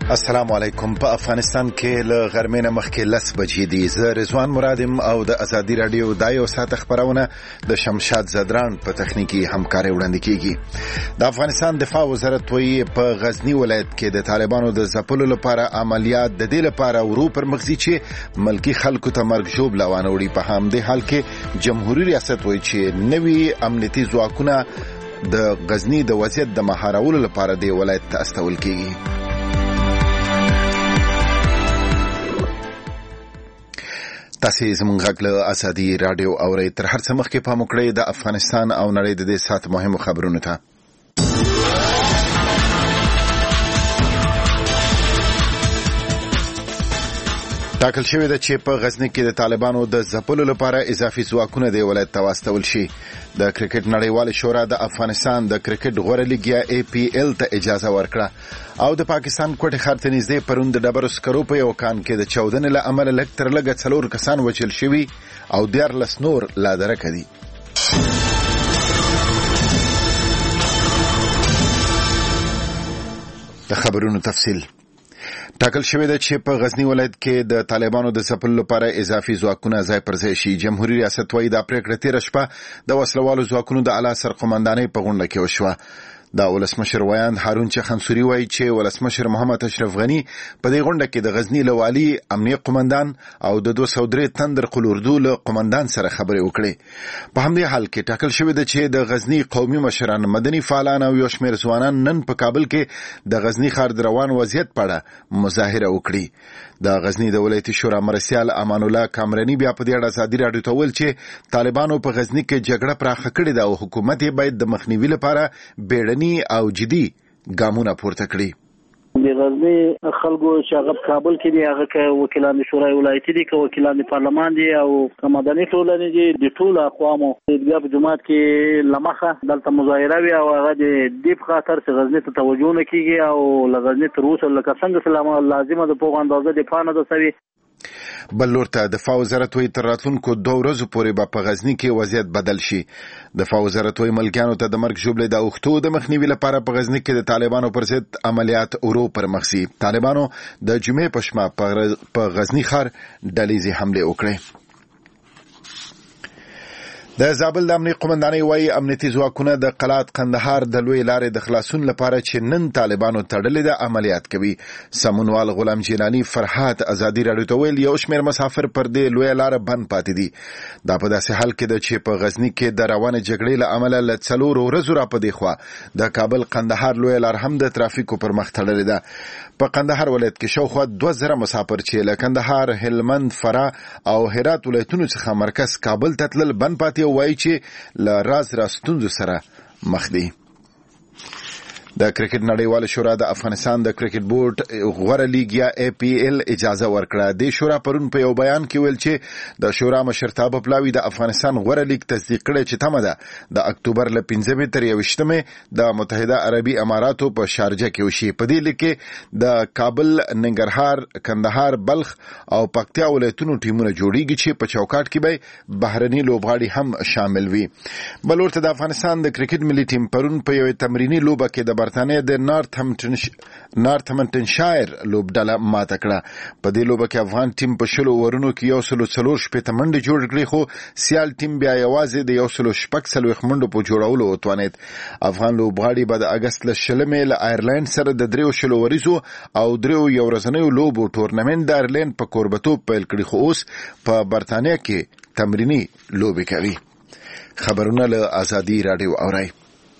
السلام علیکم. په افغانستان کې له غرمې نه مخکې 10 بجې دي. زه رضوان مرادم او د ازادي رادیو د یو ساعت خبرونه د شمشاد زدران په تخنیکی همکاري وړاندې کیږي. د افغانستان دفاع وزارت وایي په غزنی ولایت کې د طالبانو د ځپلو لپاره عملیات د دې لپاره ورو پر مخزي چې ملکی خلکو ته مرګ ژوب لوانه وړي. په همدې حال کې جمهوریت ریاست وایي چې نوي امنیتي ځواکونه د غزنی د وضعیت د مهارولو لپاره د ولایت ته استول کیږي. تاسو زموږ غږ له ازادي رادیو اورئ. تر هر څه مخکې پام وکړئ د افغانستان او نړۍ د دې سات مهمو خبرونو ته. ټاکل شوې ده چې په غزنی کې د طالبانو د ځپلو لپاره اضافي ځواکونه د ولایت ته واستول شي. د کرکټ نړیوال شورا د افغانستان د کرکټ غوره لیګ یا APL ته اجازه ورکړه او د پاکستان کوټه ښار ته نږدې پرون د ډبرو سکرو په یو کان کې د چاودنې له امله لږ تر لږه 4 کسان وژل شوي او 14 نور لا درکه دي. د خبرونو تفصیل. ټاکل شوې ده چې په غزنی ولایت کې د طالبانو د ځپلو لپاره اضافي ځواکونه ځای پر ځای شي. جمهوریت ریاست وايي دا پریکړه تیر شپه د وسلوالو ځواکونو د اعلی سرقومندانۍ په غونډه کې وشوه. د ولسمشر ویاند هارون چخنسوري وايي چې ولسمشر محمد اشرف غنی په دې غونډه کې د غزنی له والي امنیه قومندان او د 203 تندر قلوردو له قومندان سره خبرې وکړې. په همدې حال کې ټاکل شوې ده چې د غزنی قومي مشران، مدني فعالان او یو شمېر ځوانان نن په کابل کې د غزنی ښار د روان وضعیت په اړه مظاهره وکړي. د غزنی د ولایتي شورا مرسیال امان الله کامرانی بیا په دې اړه ازادي رادیو ته ویل چې طالبانو په غزنی کې جګړه پراخه کړې ده او حکومت یې باید د مخنیوي لپاره بیړني او جدي ګامونه پورته کړي. د غزنی خلکو چې هغه کابل کې دي، هغه که وکیلان شورای ولایتي دي، که وکیلان پارلمان دي او که مدني ټولنې دي، د ټولو اقوامو د جماعت کې لمخه دلته مظاهره وي او هغه د دې په خاطر چې غزنی ته توجه نه کیږي او لغزنی تر اوسه لکه څنګه سلامه لازمه د پوغ اندازه د پانه د سوي. بل لور ته دفاع وزارت وایي تر راتلونکو 2 ورځو پورې به په غزنی کې وضعیت بدل شي. دفاع وزارت وایي ملکیانو ته د مرګ ژوبلې د اوښتو د مخنیوي لپاره په غزنی کې د طالبانو پر ضد عملیات ورو پر مخ ځي. طالبانو د جمعې په شپه په غزنی ښار ډلېزي حمله وکړه. د زابل د امنیه قومندانۍ وايي امنیتي ځواکونه د قلات قندهار د لوی لارې د خلاصون لپاره چې نن طالبانو تړلې د عملیات کوي. سمونوال غلام جیلانی فرحات ازادي رادیو ته ویل یو شمېر مسافر پر دې لوی لار بند پاتې دي. دا په داسې حال کې ده چې په غزنی کې د روانه جګړې له امله له 4 ورځو را پدې خوا د کابل قندهار لوی لار هم د ترافیکو پر مخ تړلې ده. په قندهار ولایت کې شاوخوا 2000 مسافر چې له کندهار، هلمند، فراه او هرات ولایتونو څخه مرکز کابل ته تلل بند پاتې وایي چې له راز راستونزو سره مخ دي. د کرکټ نړیوال شورا د افغانستان د کرکټ بورډ غوره لیګ یا APL اجازه ورکړه. د شورا پرون په یو بیان کې ویل چې د شورا مشرتابه پلاوی د افغانستان غوره لیګ تصدیق کړي چې تمه ده د اکتوبر له 15 تر 21 د متحده عربي اماراتو په شارجه کې وشي. په دې لیګ کې د کابل، ننګرهار، کندهار، بلخ او پکتیا ولایتونو ټیمونه جوړیږي چې په چوکاټ کې به بهرني لوبغاړي هم شامل وي. بل ورته د افغانستان د کرکټ ملي ټیم پرون په یو تمرینی لوبه کې د برتانیې د نارتهمپټنشایر لوبډله ماته کړه. په دې لوبه کې افغان ټیم په 10 اورونو کې 104 منډې جوړ کړې، خو سیال ټیم بیا یوازې د 146 منډو په جوړولو وتوانید. افغان لوبغاړي به د اگست له 20 له آیرلند سره د 3 وریزو او 3 یو ورځنیو لوبو ټورنمنت د آیرلند په کوربتوب پیل کړی، خو اوس په برتانیه کې تمرینی لوبې کوي. خبرونه له ازادي رادیو اورئ.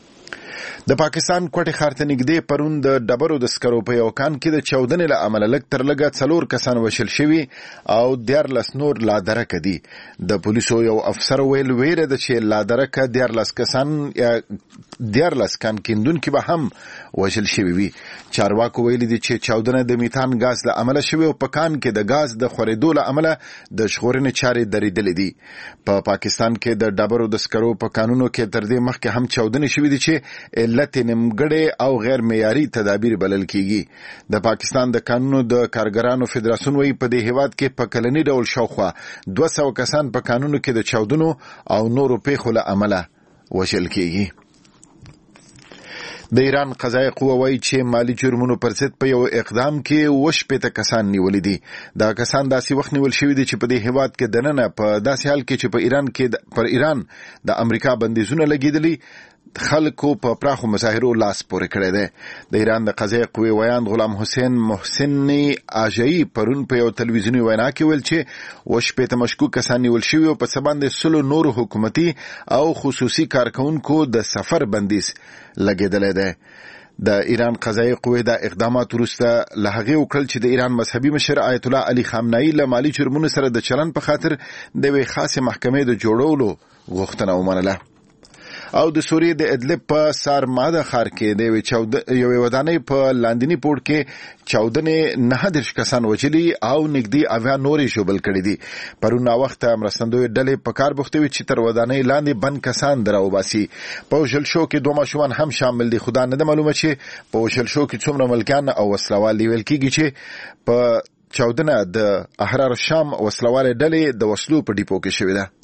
د پاکستان کوټه ښار ته نږدې پرون د ډبرو د سکرو په یو کان کې د چاودنې له امله لږ تر لږه 4 کسان وژل شوي او 14 نور لا درکه دي. د پولیسو یو افسر ویل ویره ده چې لا درکه 14 کسان یا 14 کان کیندونکي به هم وژل شوي وي. چارواکو ویلي دي چې چاودنه د میتان غاز له امله شوې او په کان کې د غاز د خورېدو له امله د ژغورنې چارې درېدلې دي. په پاکستان کې د ډبرو د سکرو په قانونو کې تر دې مخکې هم چاودنې شوې دي چې علت نیمګړې او غیر معیاري تدابیر بلل کیږي. د پاکستان د قانونو د کارګرانو فدراسیون وایي په دې هیواد کې په کلنی ډول شاوخوا 200 کسان په قانونو کې د چاودنو او نورو پیښو له امله وژل کیږي. د ایران قضایي قوه وایي چې مالی جرمونو پر ضد په یو اقدام کې 18 کسان نیولې دي. دا کسان داسې وخت نیول شوي دي چې په دې هیواد کې دننه په داسې حال کې چې په ایران د امریکا بندیزونه لګیدلي خلکو په پراخو مظاهرو لاس پورې کړی دی. د ایران د قضایي قوې ویاند غلام حسین محسنی آژایی پرون په یو تلویزیوني وینا کې ویل چې 18 مشکوک کسان نیول شوي او په څه باندې 100 نورو حکومتي او خصوصي کارکونکو د سفر بندیز لګیدلی دی. د ایران قضایي قوې د اقدامات وروسته له هغې وکړل چې د ایران مذهبي مشر آیت الله علي خامنه‌ای له مالي جرمونو سره د چلن په خاطر د یوې خاصې محکمې د جوړولو غوښتنه ومنله. او د سوریې د ادلب په سارماده ښار کې د یوې ودانۍ په لاندیني پوړ کې چاودنې 9 کسان وژلي او نږدې 80 نورې ژوبل کړي دي. پرون ناوخته مرستندویه ډلې په کار بوختې وي چې تر ودانۍ لاندې بند کسان دراوباسي. په وژل شو کې 2 ماشومان هم شامل دي. خو دا نه ده معلومه چې په وژل شو کې څومره ملکیان او وسلوال ویل کېږي چې په چاودنه د احرار شام وسلوال ډلې د وسلو په ډیپو کې شوې ده.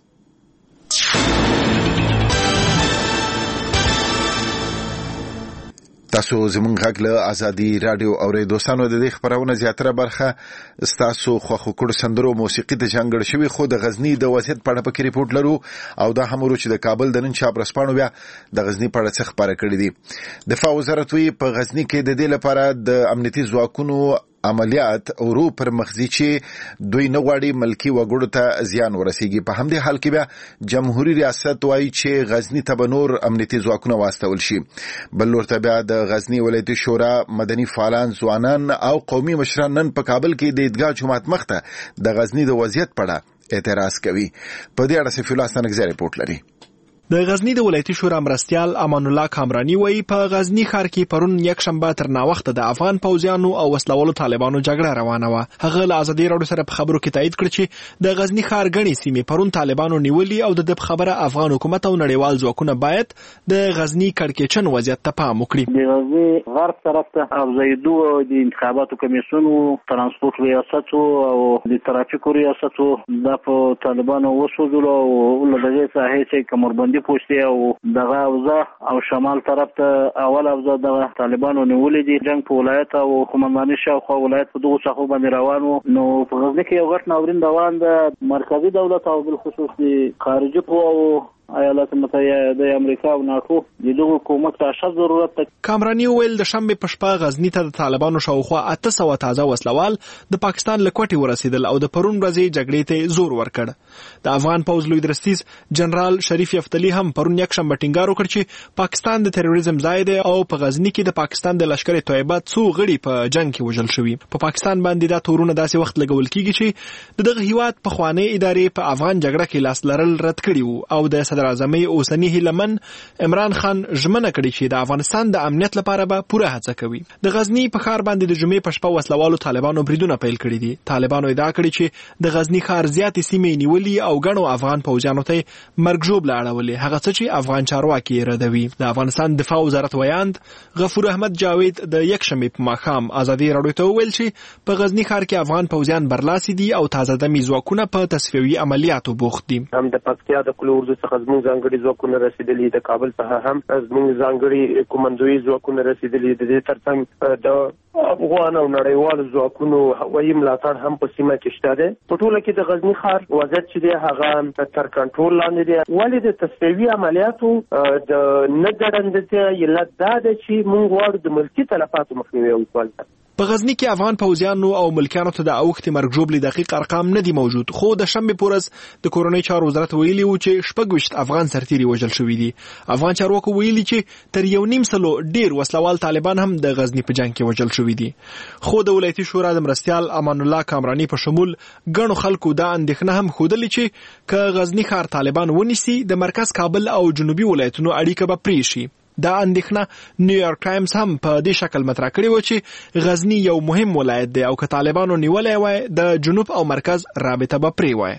تاسو زمونږ غږ له ازادي رادیو اورئ. دوستانو د دې خبرونه زیاتره برخه ستاسو خوښو کړو سندرو موسیقي ته ځانګړې شوې، خو د غزني د وضعیت په اړه پکې ریپورټ لرو او دا هم ورو چې د کابل د نن شب رسپانو بیا د غزني په اړه څه خبره کړې دي. دفاع وزارت وی په غزني کې د دې لپاره د امنیتي ځواکونو عملیات ورو پر مخزي چې دوی نه غواړي ملکی وګړو ته زیان ورسیږي. په همدې حال کې بیا جمهوریت ریاست وایي چې غزني ته به نور امنیتي ځواکونه واستول شي. بل ورته بیا د غزني ولایتي شورا مدني فعالان، ځوانان او قومي مشران نن په کابل کې د عیدګاه جومات مخته د غزني د وضعیت په اړه اعتراض کوي. په دې اړه سفیر الله ستانکزی ریپورټ لري. د غزنی د ولایتي شورا مرستیال امان الله کامرانی وایي په غزنی ښار کې پرون یک شنبه تر ناوخته د افغان پوځیانو او وسلوالو طالبانو جګړه روانه وه. هغه له ازادي راډیو سره په خبرو کې تایید کړ چې د غزنی ښار غني سیمې پرون طالبانو نیولي او د خبره افغان حکومت او نړیوال ځواکونه باید د غزنی کړکېچن وضعیت ته پام وکړي. د غزنی غرب طرف ته افزایدو د انتخاباتو کمیسیون ترانسپورت ریاست او د ترافیکو ریاست د په طالبانو وسوځلو او له دغه ساحې چې کمربندي پوښتي او دغه اوزا او شمال طرف ته اول اوزا د طالبانو نیولې دي. جنگ په ولایت او قومنداني شاوخوا ولایت په دغه څخه باندې روان وو. نو په غزني کې یو غټ ناورین روان د مرکزی دولت او بل خصوص د خارجي قواو ایالات متحده د امریکا او ناتو د دغه حکومت ته اشد ضرورت ده. کامرانی ویل د شنبه په شپه غزنی ته د طالبانو شاوخوا 800 تازه وسلوال د پاکستان له کوټې ورسېدل او د پرون ورځې جګړې ته زور ورکړ. د افغان پوځ لوی درستیز جنرال شریف یفتلی هم پرون یک شنبه ټینګار وکړ چې پاکستان د تروریزم ځای دی او په غزنی کې د پاکستان د لشکر طیبه څو غړي په جنگ کې وژل شوي. په پاکستان باندې دا تورونه داسې وخت لګول کیږي چې دغه هیواد په خواني ادارې په افغان جګړه کې لاس لرل رد کړي وو او د صدر اعظم اوسنی هیلمن عمران خان ژمنه کړې چې د افغانستان د امنیت لپاره به پوره هڅه کوي. د غزنی په ښار باندې د جمعې په شپه وسلوالو طالبانو بریدونه پیل کړي دي. طالبانو ادعا کړې چې د غزنی ښار زیاتې سیمې نیولې او ګڼو افغان پوځیانو ته مرګ ژوبله اړولې، هغه څه چې افغان چارواکي یې ردوي. د افغانستان دفاع وزارت ویاند غفور احمد جاوید د یک شنبې په ماښام ازادي راډیو ته وویل چې په غزنی ښار کې افغان پوځیان برلاسي دي او تازه دمي ځواکونه په تصفیوي عملیاتو بوخت دي. هم د پکتیا د کلورزو څخه زموږ ځانګړي ځواکونه رسیدلي، د کابل څخه هم زموږ ځانګړي کومندوي ځواکونه رسیدلي. د دې ترڅنګ د افغان او نړیوال ځواکونو هوایي ملاتړ هم په سیمه کې شته ده. په ټوله کې د غزنی ښار وضعیت چې دی هغه تر کنټرول لاندې دی. ولې د تصفیوي عملیاتو د نه ګړندتیا علت دا ده چې موږ غواړو د ملکي تلفاتو مخنیوی وکړو. په غزنی کې افغان پوځیانو او ملکیانو ته د اوښتې مرګ ژوبلې دقیق ارقام نه دي موجود، خو د شنبې په ورځ د کورنۍ چارو وزارت ویلي و چې 26 افغان سرتیري وژل شوي دي. افغان چارواکو ویلي چې تر 1.5 ډیر وسلوال طالبان هم د غزنی په جنگ کې وژل شوي دي. خو د ولایتي شورا د مرستیال امان الله کامرانی په شمول ګڼو خلکو دا اندېښنه هم ښودلې چې که غزنی ښار طالبان ونیسي د مرکز کابل او جنوبي ولایتونو اړیکه به پرې شي. دا اندېښنه نیویارک ټایمز هم په دې شکل مطرح کړې و چې غزنی یو مهم ولایت دی او که طالبانو نیولای وای د جنوب او مرکز رابطه به پرې وای.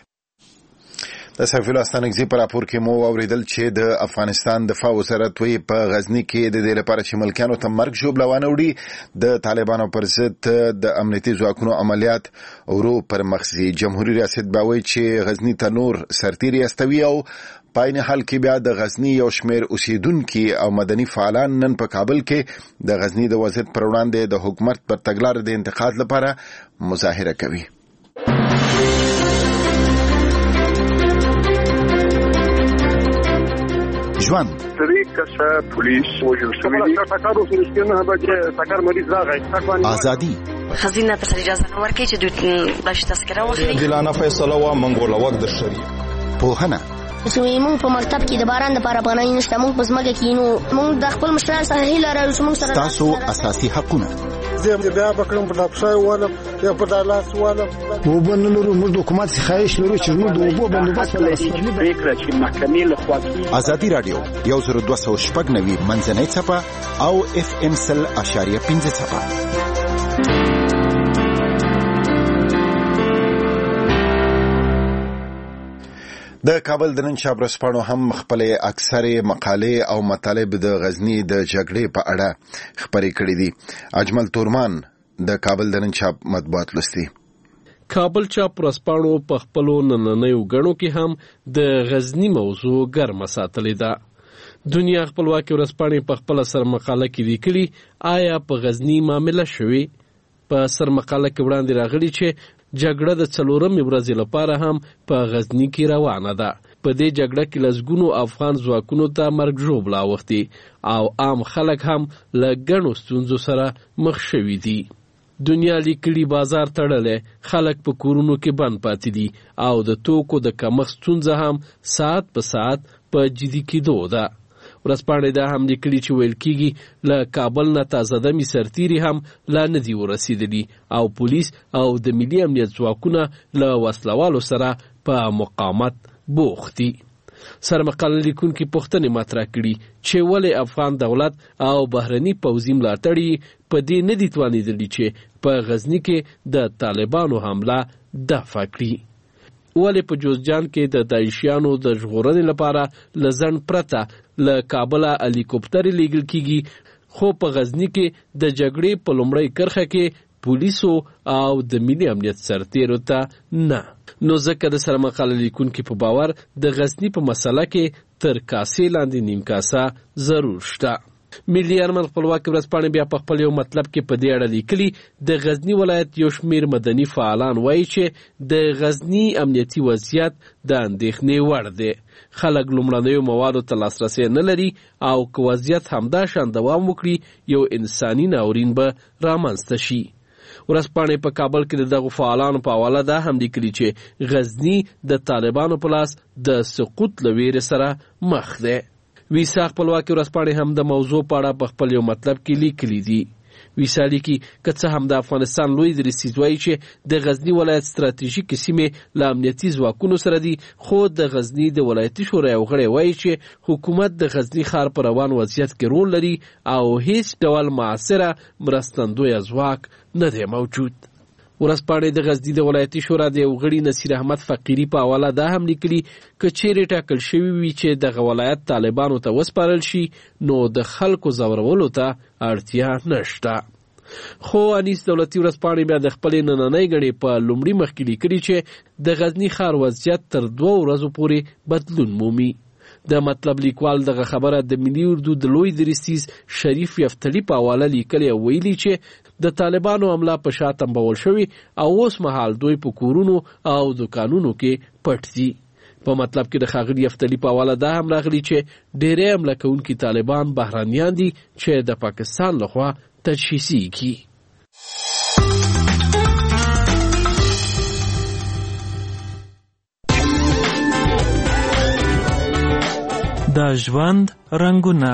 د سفیر الله ستانکزی په راپور کې مو اوریدل چې د افغانستان دفاع وزارت وی په غزنی کې د دې لپاره چې ملکیانو ته مرګ ژوبله وانه وړي د طالبانو پر ضد د امنیتي ځواکونو عملیات ورو پر مخ ځي. جمهوریت ریاست باوي چې غزنی ته نور سرتیري استوي او په عین حال کې بیا د غزنی یو شمېر اوسیدونکي او مدني فعالان نن په کابل کې د غزنی د وضعیت پر وړاندې د حکومت پر تګلارې د انتقاد لپاره مظاهره کوي. ژوند پولیس وجل شوی ازادي خزینه ته اجازه نه ورکړي چې دوی بلش تذکره واخلي. دلانه فیصله وا منګوله وخت د شری پوهنه موږ په مکتب کې د باران د لپاره پناه نشته. موږ په ځمکه کې نو موږ د خپل مشران سره هیله لرو چې موږ سره تاسو اساسي حقونه زه بیا بکرم په دافشای والا یا په دالاس والا وبنلو موږ د حکومت خواهش لرو چې موږ د وبو بندوبست ولرو فکر چې محکمې له خوا ازادي رادیو 1290 منځنۍ صفه او FM 100.5 صفه. د کابل د نن شب ورځپاڼو هم خپل اکثره مقالې او مطالب د غزنی د جګړې په اړه خبرې کړې دي. اجمل تورمان د کابل د نن شب مطبوعات لستي. کابل چاپ ورځپاڼو په خپل نننیو غړو کې هم د غزنی موضوع ګرمه ساتلې ده. دنیا خپلواکي ورځپاڼې په خپل سر مقاله کې لیکلي آیا په غزنی معاملې شوي. په سر مقاله کې وړاندې راغلي چې جګړه د 4مې ورځې لپاره هم په غزنی کې روانه ده. په دې جګړه کې لسګونو افغان ځواکونو ته مرګ ژوبله اوښتي او عام خلک هم له ګڼو ستونزو سره مخ شوي دي. دنیا لیکلي بازار تړلی، خلک په کورونو کې بند پاتې دي او د توکو د کمښت ستونزه هم ساعت په ساعت په جدي کېدو ده. ورځپاڼې دا هم لیکلي چې ویل کېږي له کابل نه تازه دمې سرتیري هم لا نه دي ورسېدلي او پولیس او د ملي امنیت ځواکونه له وسلوالو سره په مقاومت بوخت دي. سرمقاله لیکونکي پوښتنې مطرح کړي چې ولې افغان دولت او بهرني پوځي ملاتړي په دې نه دي توانېدلي چې په غزني کې د طالبانو حمله دفع کړي. ولې په جوزجان کې د داعشیانو د ژغورنې لپاره له ځنډ پرته له کابله هلیکوپټرې لیږل کېږي خو په غزني کې د جګړې په لومړۍ کرښه کې پولیسو او د ملي امنیت سرتیرو ته نه. نو ځکه د سرمقاله لیکونکي په باور د غزني په مسله کې تر کاسې لاندې نیم کاسه ضرور شته. ملي ارمن خپلواکي ورځپاڼې بیا په خپل یو مطلب کې په دې اړه لیکلي د غزني ولایت یو شمېر مدني فعالان وایي چې د غزني امنیتي وضعیت د اندېښنې وړ دی. خلک لومړنیو موادو ته لاسرسی نه لري او که وضعیت همدا شان دوام وکړي یو انساني ناورین به رامنځته شي. ورځپاڼې په کابل کې د دغو فعالانو په حواله دا هم لیکلي چې غزني د طالبانو په لاس د سقوط له ویرې سره مخ دی. ویسا خپلواکي ورځپاڼې هم د موضوع په اړه په خپل یو مطلب کې لیکلي دي. ویسا لیکي که څه هم د افغانستان لوی درستیز وایي چې د غزني ولایت ستراتیژیکې سیمې له امنیتي ځواکونو سره دي خو د غزني د ولایتي شورا یو غړی وایي چې حکومت د غزني ښار په روان وضعیت کې رول لري او هیڅ ډول معاصره مرستندویه ځواک نه دی موجود. ورځپاڼې د غزني د ولایتي شورا د یو غړي نصیر احمد فقیري په حواله دا هم لیکلي که چیرې ټاکل شوي وي چې دغه ولایت طالبانو ته وسپارل شي نو د خلکو ځورولو ته اړتیا نشته. خو انیس دولتي ورځپاڼې بیا د خپلې نننۍ ګڼې په لومړي مخ کې لیکلي چې د غزني ښار وضعیت تر 2 ورځو پورې بدلون مومي. د مطلب لیکوال دغه خبره د ملي اردو د لوی درستیز شریف یفتلی په حواله لیکلې او ویلي چې د طالبانو حمله په شا تنبول شوي او اوس مهال دوی په کورونو او دکانونو کې پټ دي. په مطلب کې د ښاغلي یفتلی په حواله دا هم راغلي چې ډېری حمله کوونکي طالبان بهرانیان دي چې د پاکستان لخوا تجهیزېږي. د ژوند رنګونه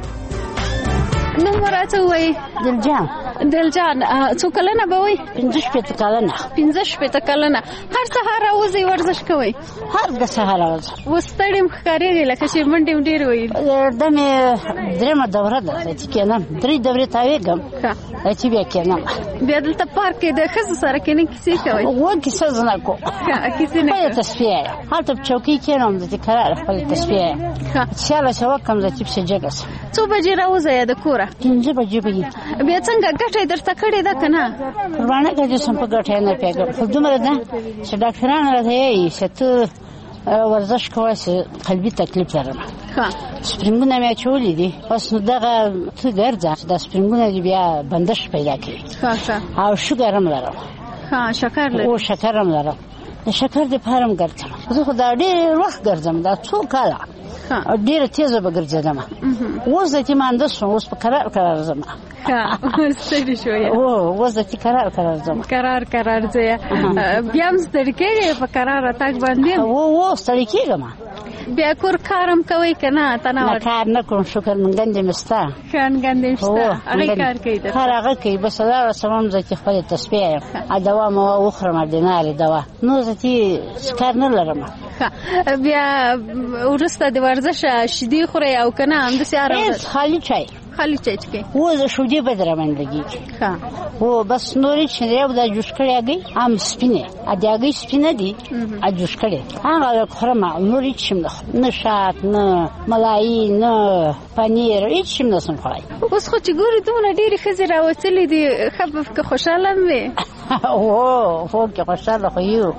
نو راته وای دلجان څو کلنه به وای 15 کلنه هر سهار راوځي ورزش کوي هر سهار راوځي وستړم ښکارېږي لکه چې منډې ډېر وای دمه درېمه دوره ده چې کنه 3 دورې تاویږم چې بیا کنه بیا دلته پارک کې د ښځو سره کنه کیسې کوي و کیسه زنه کو کیسې نه تصفیه هلته چوکۍ کېنم د قرار خپل تصفیه چې شاله کوم د چیپ سجګس څو بجې راوځي د کوره 5 بجې بیا څنګه ګټه درته کړې ده کنه قربانه کې چې سم په ګټه نه پیګم خو دومره ده چې ډاکټرانو راځي چې ته ورزش کوي چې قلبي تکلیف لرم سپرینګونه مې چولې دي اوس نو دغه ته ګرځه د سپرینګونه بیا بندش پیدا کوي او شوګر هم لرم شکر لرم او شکر هم لرم د شکر د پارم ګرځم زه خو دا ډېر وخت ګرځم دا څو کاله ډېره تیزه به ګرځېدم اوس د تیمانده شوم اوس په قرار ځم ستړي شوې اوس د قرار ځم قرار ځه بیا هم ستړي کېږې په قرار تګ باندې ستړي کېږم بیا کور کارم کوي که نه نه کار نه کوم شکر منګندې مې شته ښه شته هغې کار کوي کار هغه کوي بس دا رسمم زه چې خپلې تسبیح یم دوا مې وخورم ډینارې دوا نو زه چې کار نه لرم بیا وروسته د ورزش شیدې خورئ او که نه همداسې ارام خالي چای څښئ زه شیدې به در باندې لګېږي بس نورې چې یو دا جوش کړی هګۍ هم سپینې د هګۍ سپینه دي جوش کړی هغه خورم نورې چیم نه شات نه ملایي نه پنیر هېڅ شی نه شم خوړی اوس خو چې ګورې دومره ډېرې ښځې راوتلې دي ښه که خوشحاله هم وې هو که خوشحاله خو یو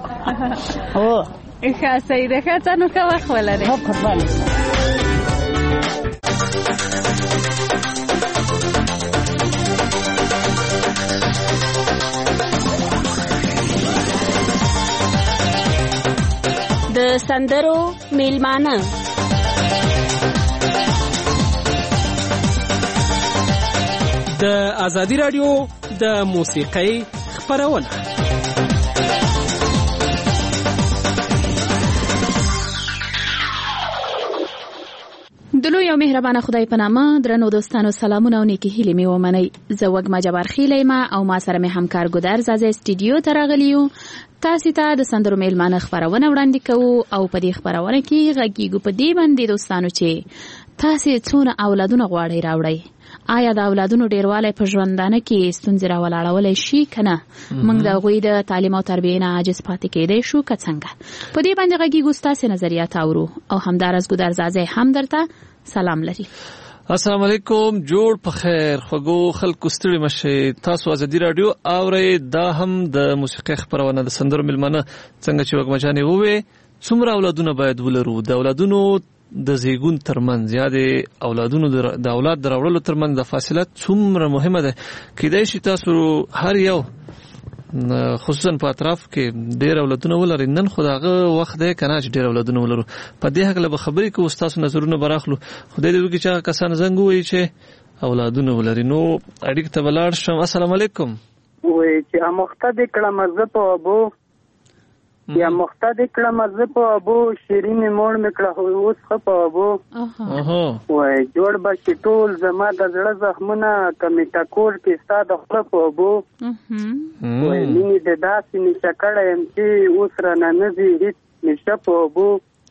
ښه صحیح ده ښه څه نو ښه وخت ولرئ قربانې د سندرو میلمانه د ازادي رادیو د موسیقۍ خپرونه د لوی او مهربانه خدای په نامه درنو دوستانو سلامونه او نیکی هیلې مې ومنئ. زه وږمه جبارخیل یم او ما سره مې همکار ګودر زازی سټوډیو ته راغلی یو. تاسو ته د سندرو میلمانه خپرونه وړاندې کوو او په دې خپرونه کې غږیږو په دې باندې دوستانو چې تاسو څونه اولادونه غواړئ راوړئ. آیا د اولادونو ډیروالی په ژوندانه کې ستونزې راولاړولی شي که نه؟ موږ د هغوی د تعلیم او تربیې نه عاجز پاتې کیدی شو که څنګه؟ په دې باندې غږیږو ستاسې نظریات اورو او همداراز ګودر زازی هم درته سلام لري. السلام علیکم، جوړ په خیر خوږو خلکو ستړي مشئ. تاسو ازادي رادیو اورئ. دا هم د موسیقۍ خپرونه د سندرو میلمانه څنګه چې وږمه جانې ووې څومره اولادونه باید ولرو. د اولادونو د زیږون ترمنځ یا د اولادونو د اولاد د راوړلو ترمنځ د فاصله څومره مهمه ده. کیدای شي تاسو هر یو خصوصا په اطراف کې ډیر اولادونه ولري. نن خو دغه وخت دی کنه چې ډیر اولادونه ولرو. په دې حق له خبرې کوو، تاسو نظرونه براخلو. خدای دې وکړي چې کسان زنګ وایي چې اولادونه ولري. نو اړیک ته ولاړ شم. السلام علیکم. وای چې مختد کلمه ز په ابو یا مختد کلمه ز په ابو شیرین مول میکړه اوس خ په ابو وای جوړ بشي ټول زما د زړه زخمونه کمی ټکور کې ستاد خپل په ابو وای مینه د داسې نشکړه يم چې اوس را نه نزي هیڅ نشه په ابو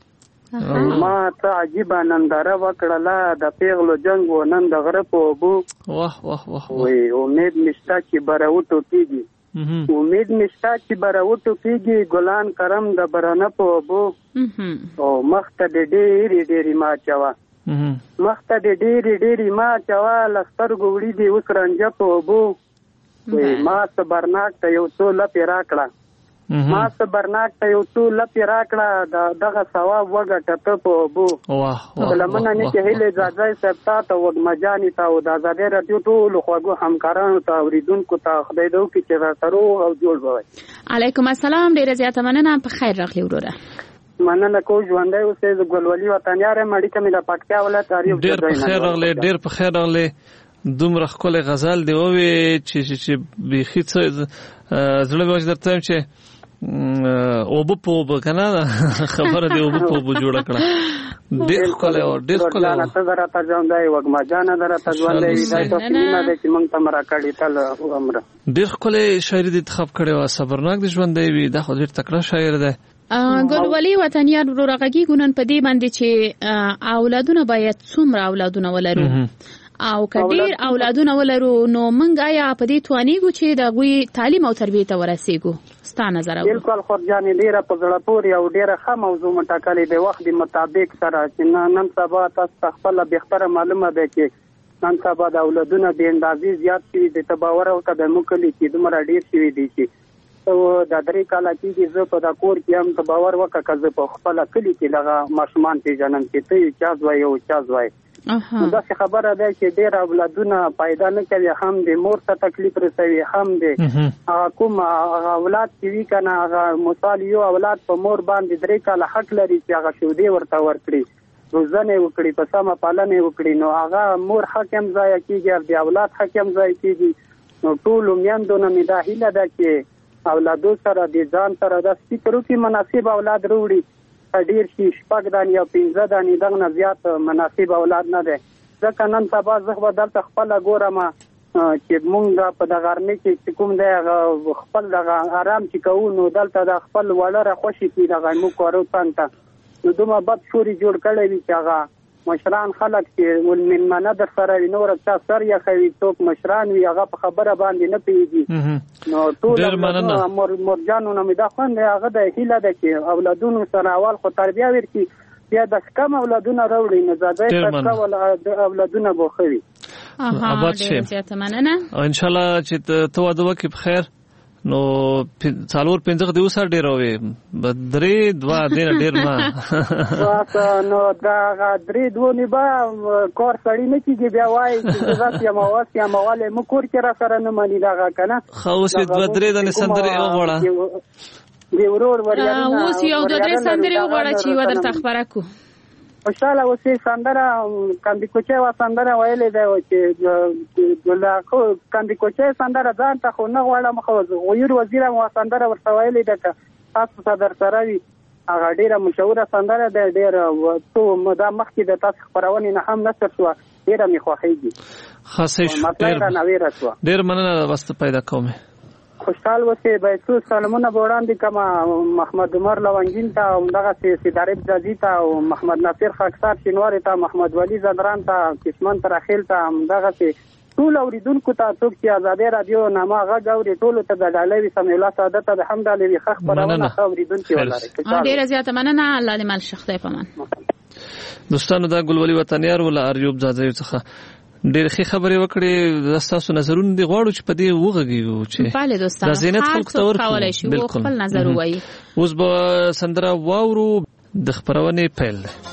ما ته عجیب ننداره وکړه د پیغلو جنگ و نن د غره په ابو واه واه واه وای امید نشته چې براوټو کیږي امید نشته چې براوټو کېږي ګلان کرم د برانه په ابو او مخته د ډېرې ما چوا مخته د ډېرې ما چوا لختر ګوړي دی اوس رنجه په ابو ما صبرناک ته یو څو لپې راکړه ما صبرناک ته یو څو لپې راکړه دغه ثواب وګټه ته په ابو لمنه نه چې هیلې ځاځای صاحب تا ته وږمه جانې ته او د ازادۍ راډیو ټولو خوږو همکارانو ته اوریدونکو ته خدای دې وکړي چې راته روغ او جوړ به وي. علیکم السلام. ډېره زیاته مننه. په خیر راغلی وروره. مننه کوم ژوندی اوسئ. زه ګلولي وطنیار یم. اړیکه مې د پکتیا ولایت اریوب ډېر په خیر راغلی. ډېر په خیر راغلی. دومره ښکلی غزل دی ووې چې بیخي څه زړه مې وچ درته یم چې اوبه په اوبه که نه خبره دی اوبه په اوبه جوړه کړه. ډېر ښکلی و ډېر ښکلی و. ته زه راته ژوندی وږمه جانه زه راته ژوندی وي. دا داسې مینه ده چې موږ ته مې راکړې تل عمره. ډېر ښکلی شاعري دې انتخاب کړې وه. صبرناک دې ژوندی وي. دا خو ډېر تکړه شاعر دی. ګلولي وطنیار وروره غږیږو نن په دې باندې چې اولادونه باید څومره اولادونه ولرو او که ډېر اولادونه ولرو نو موږ آیا په دې توانیږو چې د هغوی تعلیم او تربیې ته ورسېږو؟ ستا نظر اورو. بلکل خورجانې ډېره په زړه پورې او ډېره ښه موضوع مو ټاکلې د وخت د مطابق سره چې نن سبا تاسو ته خپله بهتره معلومه ده چې نن سبا د اولادونه بې اندازې زیات شوي دي. ته باور وکړه د موږ کلي کې دومره ډېر شوي دي چې د 3 کاله کېږي زه په دا کور کې هم ته باور وکړه که زه په خپله کلي کې دغه ماشومان پېژنم چې ته یې چا زوی او چا زوی. نو داسې خبره ده چې ډېر اولادونه پیدا نه کوي، هم د مور ته تکلیف رسوي، هم د کوم اولاد چې وي که نه هغه مثال یو اولاد په مور باندې 3 کاله حق لري چې هغه شودې ورته ورکړي، روزنه یې وکړي، په سمه پالنه یې وکړي، نو هغه مور حق هم ضایع کېږي او د اولاد حق هم ضایع کېږي. نو ټولو میندو نه مې دا هیله ده چې اولادو سره د ځان سره دا فکر وکړي مناسب اولاد راوړي، ډیر شي 6 دانې او 15 دانې دغه زیات مناسب اولاد نه دی. ځکه نن سبا زه به دلته خپل ګورم چې مونږ په دغه غرمه کې کوم دی خپل دغه آرام چې کوو، نو دلته د خپل وړه خوشي کې دغه موږ کورو پانته نو دومره بد شوري جوړ کړی وي چې هغه مشران خلک چې ولمنمنه در سره وي، نور چا سر یا خوي څوک مشران وي هغه په خبره باندې نه پیږي. نو ټول مرجانو نه مې دا خوند هغه د هیله ده چې اولادونو سره اول خو تربیه ورکړي، بیا د کم اولادونه راوړي نو زاده اولادونه به ښه وي. آباد شي ان شاء الله چې ته واده وکړې په خیر. نو 4-5 دی وسر ډیر وي 3-2 دین ډیر ما نو دا 3-2 نه با کور سړی نه کیږي بیا وای چې ذات یا مواس یا مواله مو کور کې را سره نه مانی دا کنه خو اوس 2-3 دنه سندره یو غوړه دی ورور وریا اوس یو 2-3 سندره یو غوړه چې ودر تخبره کو خوشاله اوسې سندره کاندي کوچه وا سندره ویلې دی چې دلته کاندي کوچه سندره ځان ته خو نه غواړم خو غویر وزیر مو سندره ورته ویلې ده تاسو صدر سره وی هغه ډیره مشهوره سندره ده، ډیره تو مدا مخکې د تاسو خبرونه نه هم نشر شو، ډیره می خوښیږي خاصه ډیر مننه واسطه پیدا کوم. خوشحال وسه بایسو سلامونه وړاندې کما محمد عمر لونجین ته دغه سیدارب جازی ته او محمد ناصر خاکسار شینوار ته محمد ولی زدران ته کشمن ترخیل ته دغه ټول اوریدونکو ته څوک چې آزادې رادیو نامه غږ اوري ټول ته د ډالۍ سم الله سعادت ته حمد علی خخ پرونه اوریدونکو ولري. ډیر زیاته مننه، الله دې مال شخصي پمان. دوستانو دا ګلولي وطنیار ولا اریوب زاده څخه ډېر ښه خبرې وکړې، تاسو نظرونه دي غواړو چې په دې وغږیږو چې د زینت خلکو ته ورکړو. بالکل خپل نظر وایي. اوس به سندره واورو، د خپرونې پیل دی.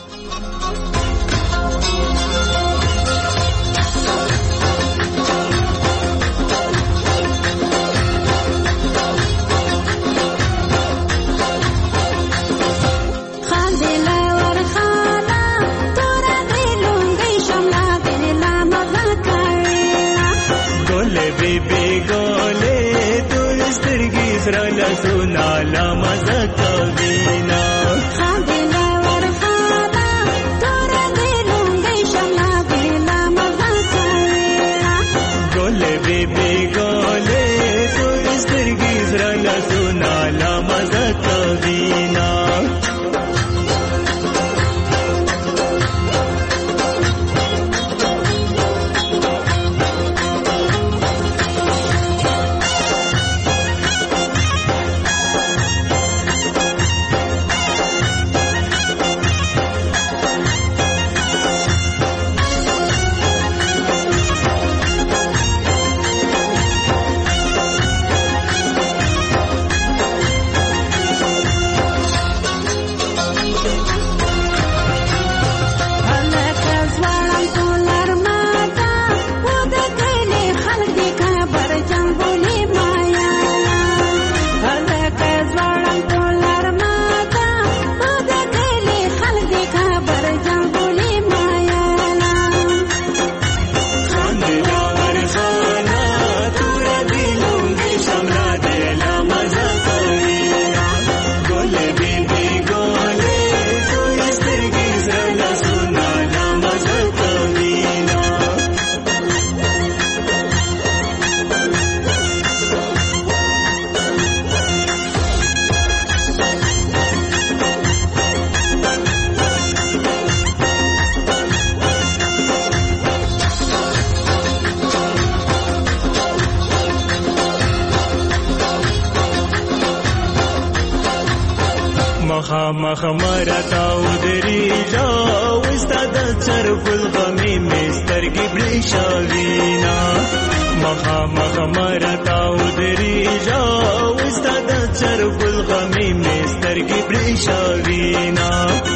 مخامخ مرتاو دریجا وستا د چرګل غمي مسترګي برښاوینا مخامخ مرتاو دریجا وستا د چرګل غمي مسترګي برښاوینا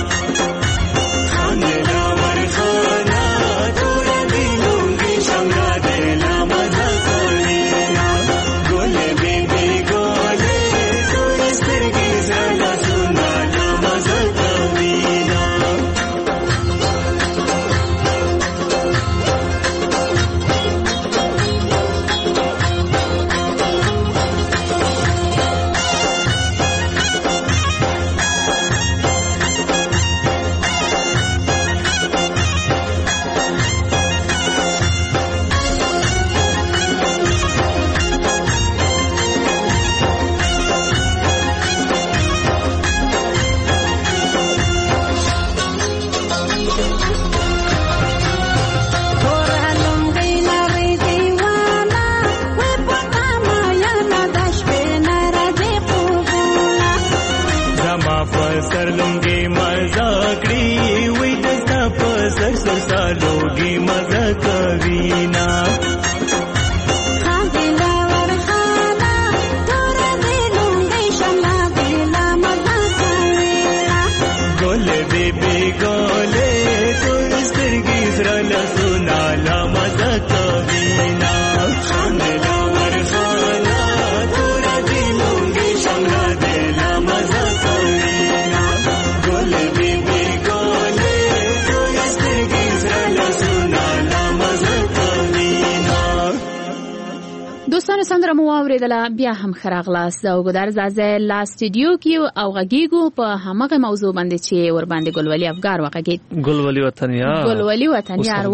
سندره مو اوریدله بیا هم خراغلاس د وګدار زازه لا سټډیو کې او غږیګو په همغه موضوع باندې چې ور باندې ګلولي افګار وغږید ګلولي وطنیار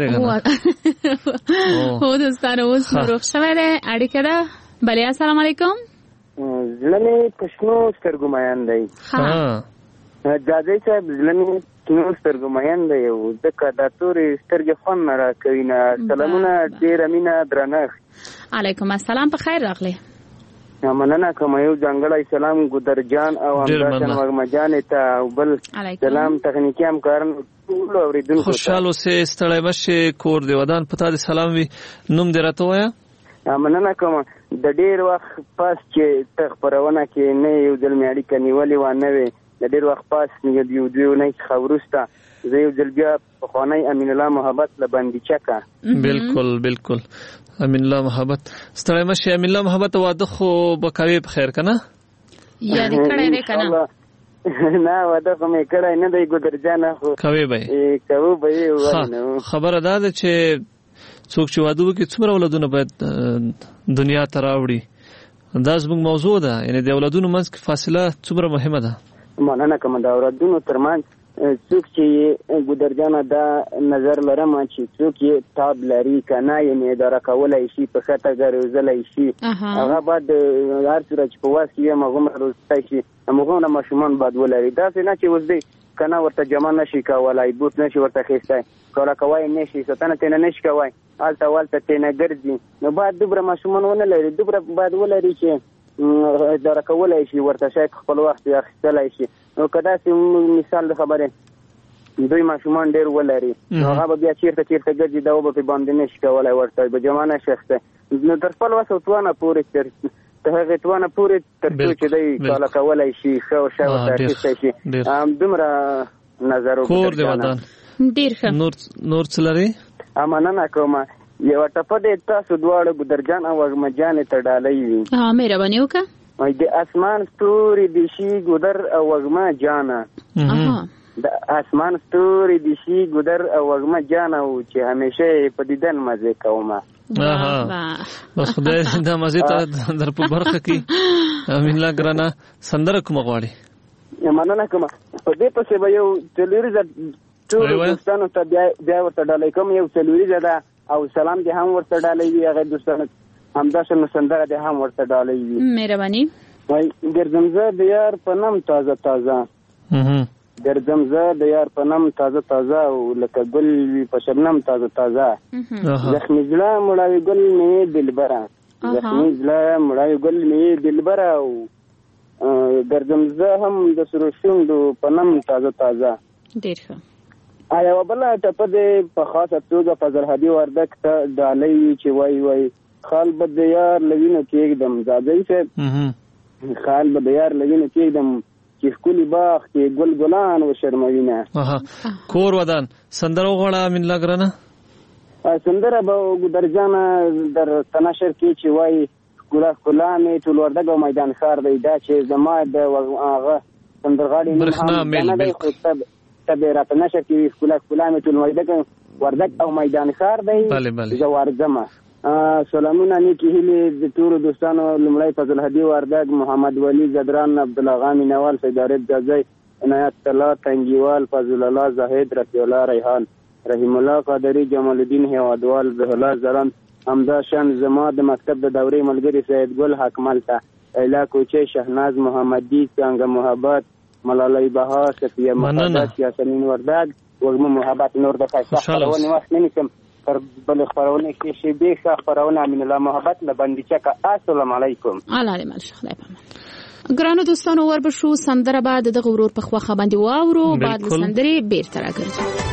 هو دوستانو اوس روغ شوه ده اړیکه ده بله السلام علیکم زلمي پښنو سترګمایان دی ها جاځي صاحب زلمي پښنو سترګمایان دی او د کډاتوري سترګې خون را کوي نه سلامونه ډیر امینه درنښت علیکم السلام په خیر راغلی مننه کوم یو ځانګړی سلام ګودرجان او همداشان وګمجان ته او بل سلام تخنیکی همکاران ټول اوریدونکو خوشاله اوسې ستړی مشه کور دی ودان پتا دي سلام وي نوم دې راته وایا مننه کوم د ډیر وخت پاس چې تخبرونه کې نه یو ځل میاړي کنيولي و نه وي د ډیر وخت پاس یو دیو نه خبرسته زه یو ځل بیا په خوانی امین الله محبت لبندې چکا بالکل امین الله محبت ستړی مشه امین الله محبت واده خو بکاوي په خیر کنه یعنی کړه نه کنه نه واده کومه کړه نه دی ګودرجان خو کوي به خبره ده چې څوک چې واده وکړي څومره اولادونه باید دنیا ته راوړي دا زموږ موضوع ده یعنی د اولادونو منځ کې فاصله څومره مهمه ده مننه کوم د اولادونو ترمنځ څوک چې ګودرجان دا نظر لرم چې څوک یې تاب لري کنه یعنی اداره کولای شي په خطه ګرځولای شي هغه بعد هر څه چې په واس کې مغمر روزای شي مغمر ماشومان بعد ولري دا څنګه چې وځي کنه ورته جمع نشي کولای بوت نشي ورته خېسته کولا کوي نشي ستنه تنه نشي کوي آلته والته تنه ګرځي نو بعد دوبره ماشومان ونه لري دوبره بعد ولري چې اداره کولای شي ورته شي خپل وخت اخیستلای شي نو کدا چې مثال د خبره دوی ماشومان ډیر ولري هغه بیا چیرته ګرځي دا وب په باندې نشي کولای ورته به جمانه شخصه نو در خپل وسو توانه پورې ته هغه توانه پورې تر څو چې دی کولا کولای شي خو ورته اخیستای شي دومره نظر کور دی ودان ډیر ښه نور څلري امانه کومه یو ټپه د تاسو دواړو ګودرجان او وګمجان ته ډالۍ وي مهرباني وکړه د اسمان ستوري د شي ګودر او وګمجان د اسمان ستوري د شي ګودر او وګمجان او چې همیشه په دیدن مزه کومه بس خدای دا مزه ته در په برخه کې امین الله ګرانه سندره کوم غواړي مننه کوم په دې پسې به یو تلوري ټول دوستانو ته بیا ورته ډالۍ کوم یو تلوري ده او سلام دې هم ورته ډالۍ وي هغه دوستانو همداشان سندره دې هم ورته ډالۍ وي مهرباني وای ګرځمزه د یار په نام تازه ګرځمزه د یار په نام تازه او لکه ګل وی په شبنم تازه زخمی زړه مړاوي ګل می دلبره زخمی زړه مړاوي ګل می دلبره او ګرځم زه هم د سرو شونډو په نم تازه ډېر ښه. یوه بله ټپه دی په خاصه توګه فضل هادي وردک ته ډالۍ چې وای خال به د یار له وینو کېږدم ځاځی صاحب خال به د یار له وینو کېږدم چې ښکلي باغ کې ګل ګلان وشرموینه. کور ودان سندره وغواړه امین الله ګرانه. سندره به ګودرجانه در تناشر کې چې وای ښکلا مې ټول وردګ او میدان ښار دی دا چې زما د هغه سندرغاړي برېښنا میل بالکل تبه راته نشه کې ښکلا مې ټول وردګ او میدان ښار دی زه ورځمه. سلامونه نیکی هیلې د ټولو دوستانو لومړی فضل هادي وردګ محمد ولی زدران عبدالغا مینوال سیدارت ځاځی عنایت الله تنګیوال فضل الله زاهد رفیع الله ریحان رحیم الله قادری جمال الدین هیوادوال زه الله زران همدا شان زما د مکتب د دورې ملګری سید ګل حکمل ته ایلا کوچی شهناز محمدی څنګه محبت ملالای بها صفیه محمد یاسمین وردګ وګم محبت نور د خاصه خبرونه وخت نه نشم پر بل خبرونه کې شی به ښه خبرونه امین الله محبت لبندې چکه السلام علیکم. علیکم السلام. ګرانو دوستانو وربشو سندره بعد د غرور په خواخه باندې واورو بعد سندري بیرته راګرځو.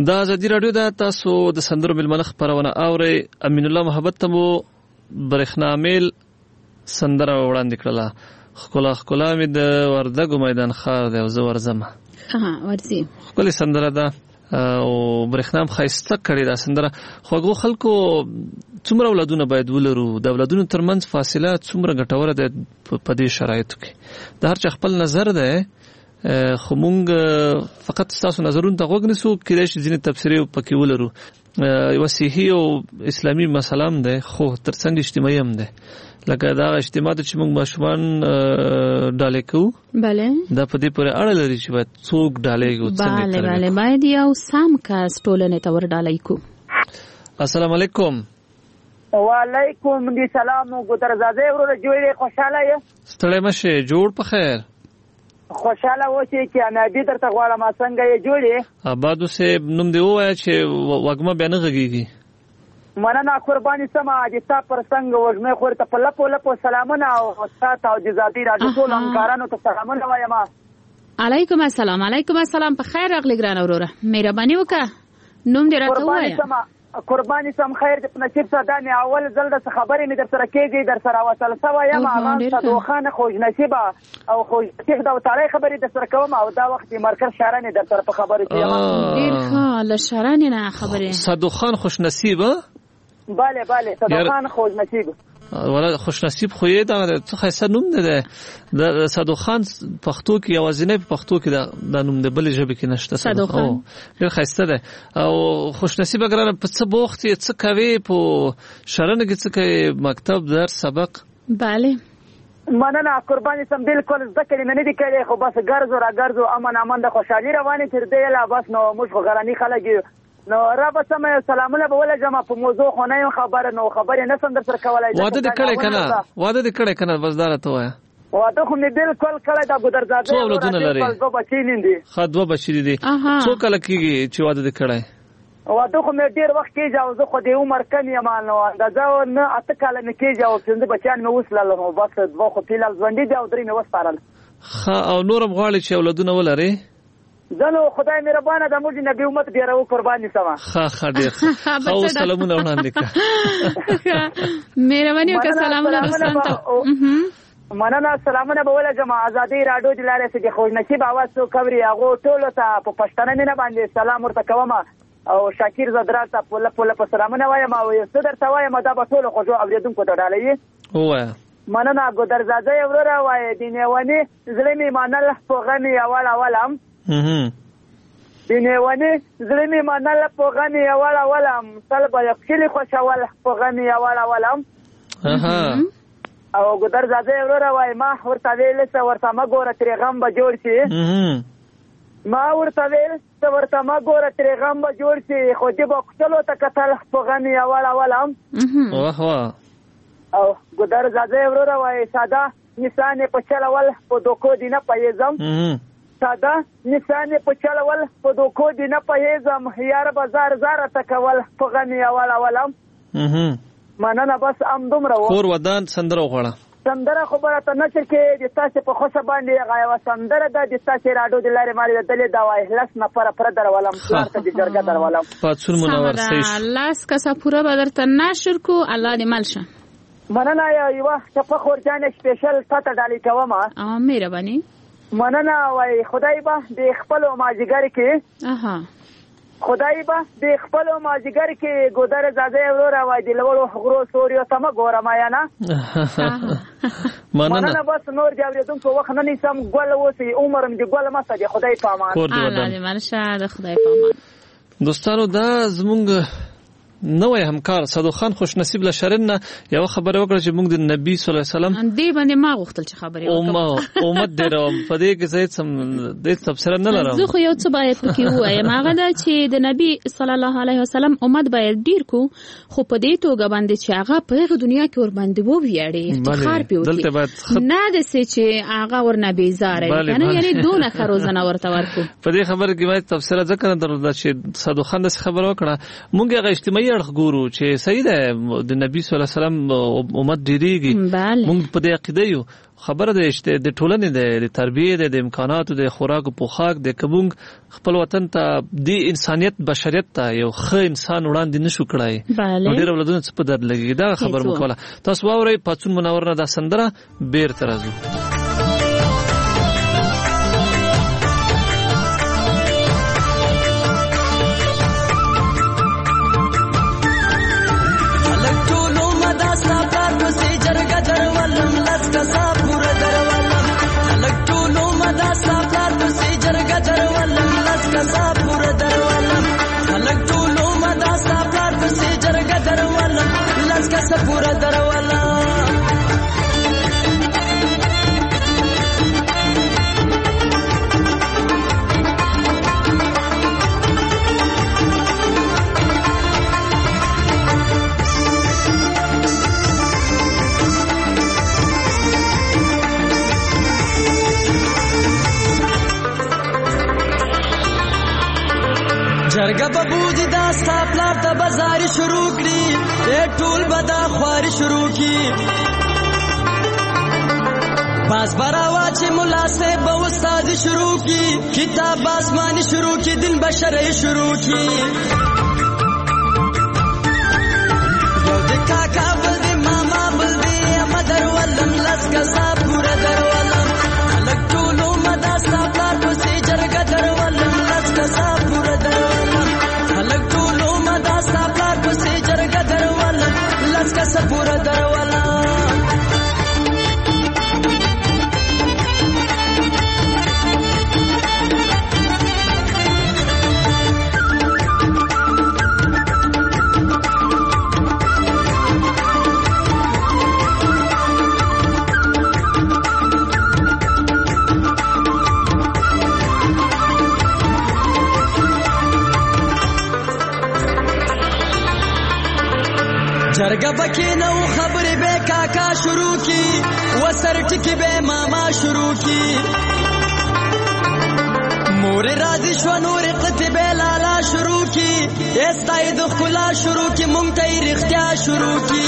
دا ازادي رادیو ده، تاسو د سندرو ملمنه خبرونه اورئ. امین الله محبت ته مو برېښنا میل سندره وړاندې کړله. خکلا مې د وردګو میدان ښار دی او زه ورځم. ورځي ښکلې سندره ده او برېښنا هم ښایسته کړې ده سندره. خوږو خلکو څومره اولادونه باید ولرو، د اولادونو ترمنځ فاصله څومره ګټوره ده په دې شرایطو کې. د هر چا خپل نظر ده، خو مونږ فقط ستاسو نظرونو ته غوږ نیسو. کېدای شي ځینې تبصرې پکې ولرو. یوه صحي او اسلامي مسله هم ده، خو ترڅنګ اجتماعي هم ده. لکه دا اجتماع ده چې مونږ ماشومان ډالۍ کوو، بله دا په دې پورې اړه لري چې باید څوک ډالۍ کوو، څنګه تربیه. بله باید یو سم کس ټولنې ته ور ډالۍ کوو. السلام علیکم. وعلیکم السلام. ګودرزاده وروره جوړې خوشاله یې؟ ستړی مشه، جوړ په خیر. خوشاله اوسې چې نبی درته غواړم. څنګه یې جوړې؟ آبادو صاحب نوم دی ووایه چې وږمه بیا نه غږېږي. مننه قرباني سمه د تا پر څنګه وږمې خور ته په لپو لپو سلامونه او استاد او د ذاتي راډیو ټول همکارانو ته سلامونه وایم. علیکم السلام. علیکم السلام. په خیر راغلی ګران وروره، مهرباني وکړه نوم دې راته ووایه. قرباني سم خیر دې په نصیب ساده نه اول ځل د خبرې مې در سره کېږي، در سره وصل سوی یم. هغه صدوخانه خوش نصیبه او خوش نصیب د وتاړی خبرې در سره کوم او دا وخت مرکز شهرانې در سره په خبرې کې یم. ډېر ښه له شهرانې نه خبرې. صدوخان خوش نصیبه؟ بله بله صدوخان خوش نصیب. ولا خوش نصیب خو یې دا څه ښایسته نوم دی. د صدوخان پښتو کې یوازینی په پښتو کې دا نوم دی، بلې ژبې کې نشته. صدوخان ډېر ښایسته دی. او خوش نصیبه ګرانه په څه بوخت یې، څه کوې په شرنه کې، څه کوې مکتب درس سبق؟ بله مننه قرباني سم. بالکل زده کړې مې نه دي کړې، خو بس ګرځو را ګرځو امن د خوشحالي روانې تر دې لا بس. نو موږ خو غرني خلک یو، نو را به سمه سلامونه به ولګم په موضوع خو نه یم خبره، نو خبرې نه سم در سره کولی. واده دې کړی که نه؟ واده دې کړی که نه؟ بس دا راته ووایه. واده خو مې بالکل کړی دا ګودرزاده. څو اولادونه لرې؟ 2 بچي دي. ښه 2 بچي دي. څو کله کېږي چې واده دې کړی؟ واده خو مې ډېر وخت کېږي او زه خو د عمر کم یم، نو اندازه نه 8 کاله مې کېږي او 5 بچیان مې وسلل. نو بس 2 خو فیلال ژوندي دي او 3 مې وسپارل. ښه او نور هم غواړې چې اولادونه ولرې؟ زنو خدای مهربانه د موږ نبی امت ډیرو قرباني سما. ښه ډیر ښه. سلامونه وړاندې کړه. مهرباني وکړه. سلامونه رسانته. مننه. سلامونه به ولګم. ازادي راډیو د لارې چې خوش نصیب اواز څو کوي هغه ټول ته په پښتنه نه باندې سلام ورته کوم او شاکر زدرا ته په لپو سلامونه وایم او څه درته وایم دا به ټول خو جو اوریدونکو ته ډالۍ. وای مننه ګودرزاده وروره وای دینهونی زلمی منل په غنی اولم. دینهونی زلمی منل په غنی اولم طلب یکلی خوشاله په غنی اولم. او ګودرزاده وروره وای ما ورته ویل څه ورته ما ګوره ترغم به جوړ شي. ما ورته ویل څه ورته ما ګوره ترغم به جوړ شي، خو دې به قتلو ته کتل په غنی اولم. او ګودرزاده وروره وای ساده نشانه په چلول په دوکو دی نه پېزم. ساده نشانه په چلول په دوکو دی نه پېزم، یار بازار زار تکول په غنی اولم. مننه. بس ام دومره و. کور ودان سندره وغواړه. سندره خبره ته نشر کې د تاسو په خوښه باندې غایو سندره د تاسو راډیو د لارې ماري د دلې دا وای لاس نه پر درولم څارته د جرګه درولم. پاتون منور سیش لاس کسا پورا بدرته نشر کو الله دې مالشه. مننه. یو په خورجان سپیشل تاته ډالۍ کوم. مهرباني. مننه. وای خدای به د خپل ماجګر کې خدای به د خپل ماجګر کې ګودرزاده وروره وای د لوړو غرو سوريو تم ګورم یا نه. مننه. بس نور جوړیدونکو وخت نه نسم ګل وسی عمرم دی ګل مسه دی. خدای پامان. الله دې مرشه د خدای پامان. دوستانو دا زمونږ نوې همکار صدوخان خوش نصیب له شرن یو خبره وکړه چې موږ د نبی صلی الله علیه وسلم دې باندې ما غوښتل چې خبرې وکړم. امت دې راو په دې کې زه سم دې تفسیر نه لرم. زه خو یو څه باید پکې وایم هغه دا چې د نبی صلی الله علیه وسلم امت باید ډیر کو، خو په دې توګه باندې چې هغه په دنیا کې ور باندې وو ویاړي افتخار پیو نه د څه چې هغه ورنه بیزاره کنه، یعنی دونه خروزنه ورته ورکو. په دې خبره کې باید تفسیر ځکه نه درلود چې صدوخان د خبره وکړه. موږ هغه اجتماعي اړخ ګورو چې صحیح ده د نبی صلی الله علیه وسلم امت ډیریږي موږ په دې عقیده یو خبره ده چې د ټولنې د تربیه د امکاناتو د خوراک او پوښاک د کوم خپل وطن ته د انسانيت بشریت ته یو ښه انسان وړاندې نشو کړای نو ډیر ولادونه څه په درد لګي دا خبر مکوله تاسو واورئ پاتون منور نه دا سندره بیر ترازو پورا دروالا جرګه ببودی دا سپلار ته بازار شروع کړي ټول بدا خواري شروع کی باز براوا چې مولا سے به استاد شروع کی کتاب آسمانی شروع کی دین بشری شروع کی یو د کاکا بل دی ماما بل دی مدر ولن لس کا صاحب پورا درولم الګ ټولو مدا سپلار په سي جرګه درولم لس کا صاحب پورا درولم الګ ټولو مدا سپلار په سي جرګه درولم لس کا صاحب پورا درولم جرګه بکی نو خبرې به کاکا شروع کی وسر ټکی به ماما شروع کی مور راضی شو نور قطبه لالا شروع کی استای د خلا شروع کی مونږ ته رښتیا شروع کی